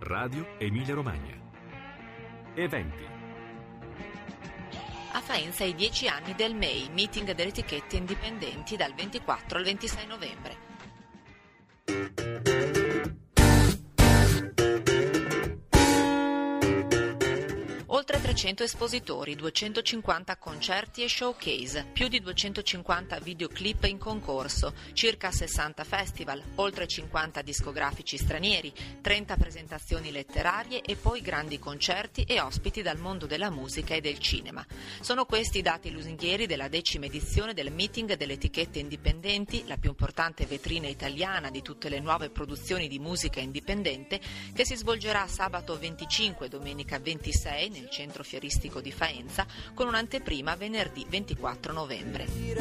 Radio Emilia Romagna. Eventi. A Faenza i 10 anni del MEI, meeting delle etichette indipendenti dal 24 al 26 novembre. Oltre 300 espositori, 250 concerti e showcase, più di 250 videoclip in concorso, circa 60 festival, oltre 50 discografici stranieri, 30 presentazioni letterarie e poi grandi concerti e ospiti dal mondo della musica e del cinema. Sono questi i dati lusinghieri della 10ª edizione del meeting delle etichette indipendenti, la più importante vetrina italiana di tutte le nuove produzioni di musica indipendente, che si svolgerà sabato 25 e domenica 26 nel centro fieristico di Faenza, con un'anteprima venerdì 24 novembre.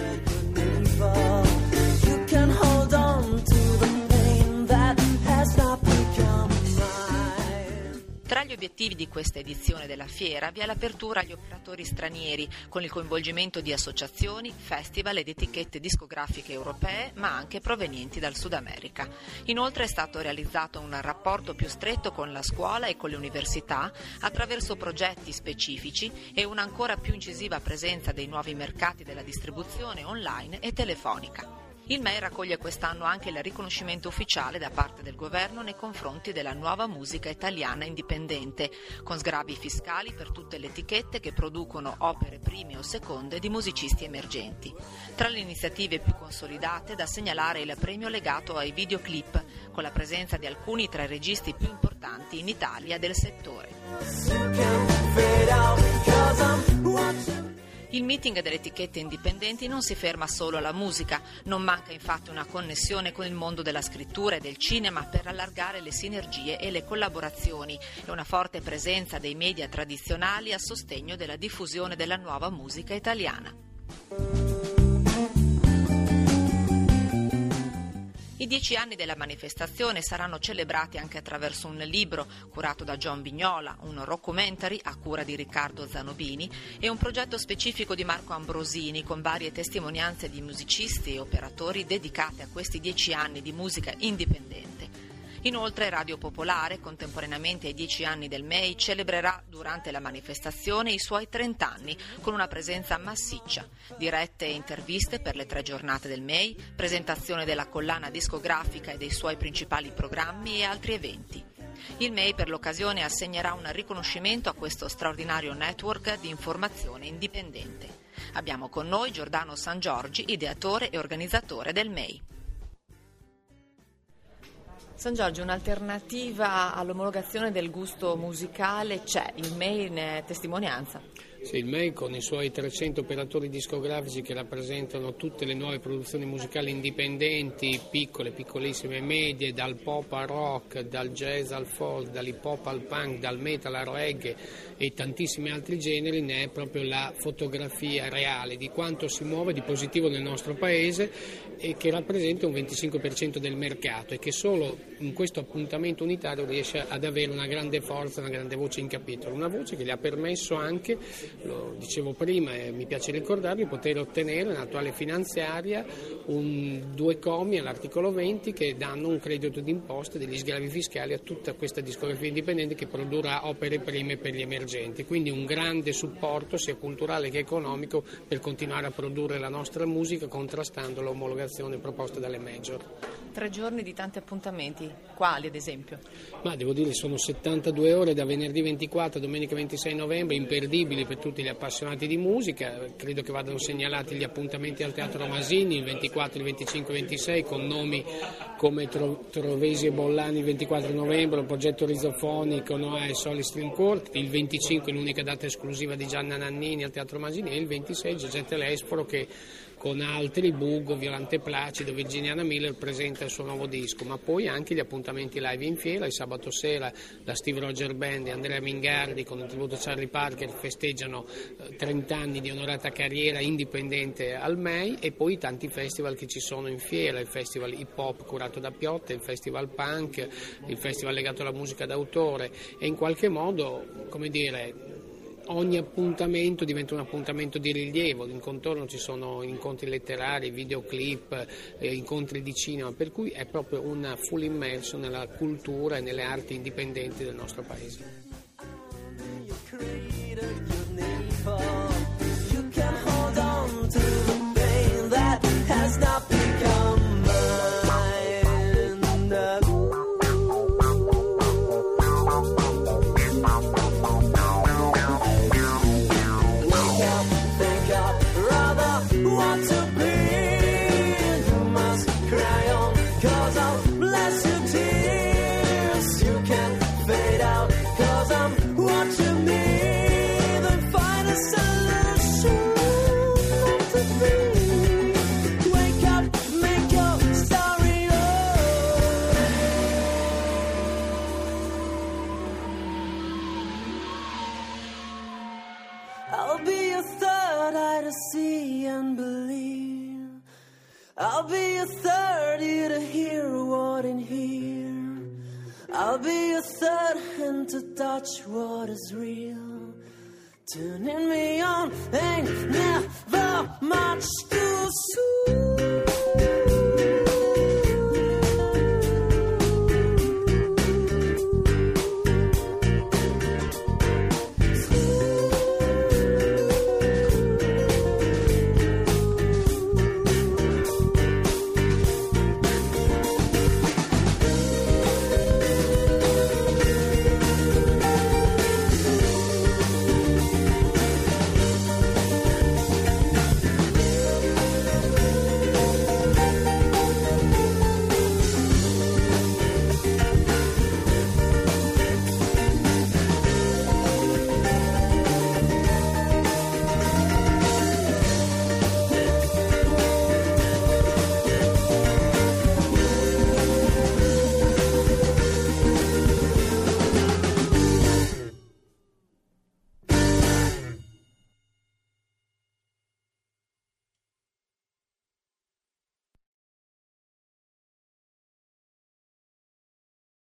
Tra gli obiettivi di questa edizione della fiera vi è l'apertura agli operatori stranieri, con il coinvolgimento di associazioni, festival ed etichette discografiche europee, ma anche provenienti dal Sud America. Inoltre è stato realizzato un rapporto più stretto con la scuola e con le università attraverso progetti specifici e una ancora più incisiva presenza dei nuovi mercati della distribuzione online e telefonica. Il MEI raccoglie quest'anno anche il riconoscimento ufficiale da parte del governo nei confronti della nuova musica italiana indipendente, con sgravi fiscali per tutte le etichette che producono opere prime o seconde di musicisti emergenti. Tra le iniziative più consolidate da segnalare il premio legato ai videoclip, con la presenza di alcuni tra i registi più importanti in Italia del settore. Il meeting delle etichette indipendenti non si ferma solo alla musica, non manca infatti una connessione con il mondo della scrittura e del cinema per allargare le sinergie e le collaborazioni e una forte presenza dei media tradizionali a sostegno della diffusione della nuova musica italiana. I 10 anni della manifestazione saranno celebrati anche attraverso un libro curato da John Vignola, un rockumentary a cura di Riccardo Zanobini e un progetto specifico di Marco Ambrosini con varie testimonianze di musicisti e operatori dedicate a questi 10 anni di musica indipendente. Inoltre Radio Popolare, contemporaneamente ai 10 anni del MEI, celebrerà durante la manifestazione i suoi 30 anni con una presenza massiccia, dirette e interviste per le 3 giornate del MEI, presentazione della collana discografica e dei suoi principali programmi e altri eventi. Il MEI per l'occasione assegnerà un riconoscimento a questo straordinario network di informazione indipendente. Abbiamo con noi Giordano Sangiorgi, ideatore e organizzatore del MEI. Sangiorgi, un'alternativa all'omologazione del gusto musicale c'è, il MEI ne è testimonianza. Sì, il MEI con i suoi 300 operatori discografici che rappresentano tutte le nuove produzioni musicali indipendenti, piccole, piccolissime e medie, dal pop al rock, dal jazz al folk, dall'hip hop al punk, dal metal al reggae e tantissimi altri generi, ne è proprio la fotografia reale di quanto si muove di positivo nel nostro paese e che rappresenta un 25% del mercato e che solo in questo appuntamento unitario riesce ad avere una grande forza, una grande voce in capitolo, una voce che gli ha permesso anche, lo dicevo prima e mi piace ricordarvi, di poter ottenere nell'attuale finanziaria 2 commi all'articolo 20 che danno un credito d'imposta e degli sgravi fiscali a tutta questa discografia indipendente che produrrà opere prime per gli emergenti, quindi un grande supporto sia culturale che economico per continuare a produrre la nostra musica contrastando l'omologazione proposta dalle major. 3 giorni di tanti appuntamenti, quali ad esempio? Ma devo dire sono 72 ore da venerdì 24 a domenica 26 novembre, imperdibili per tutti gli appassionati di musica. Credo che vadano segnalati gli appuntamenti al Teatro Masini il 24, il 25 e il 26 con nomi come Trovesi e Bollani il 24 novembre, il progetto Rizofonico, Noah e Soli String Quartet, il 25 l'unica data esclusiva di Gianna Nannini al Teatro Masini e il 26 Giuseppe Lesporo che con altri, Bugo, Violante Placido, Virginiana Miller presenta il suo nuovo disco, ma poi anche gli appuntamenti live in fiera. Il sabato sera la Steve Roger Band e Andrea Mingardi con il tributo Charlie Parker festeggiano 30 anni di onorata carriera indipendente al MEI e poi tanti festival che ci sono in fiera, il festival hip hop curato da Piotta, il festival punk, il festival legato alla musica d'autore e in qualche modo, come dire, ogni appuntamento diventa un appuntamento di rilievo, intorno ci sono incontri letterari, videoclip, incontri di cinema, per cui è proprio una full immersion nella cultura e nelle arti indipendenti del nostro paese. I'll be your third eye to see and believe. I'll be your third ear to hear what in here. I'll be your third hand to touch what is real. Turning me on ain't never much too soon.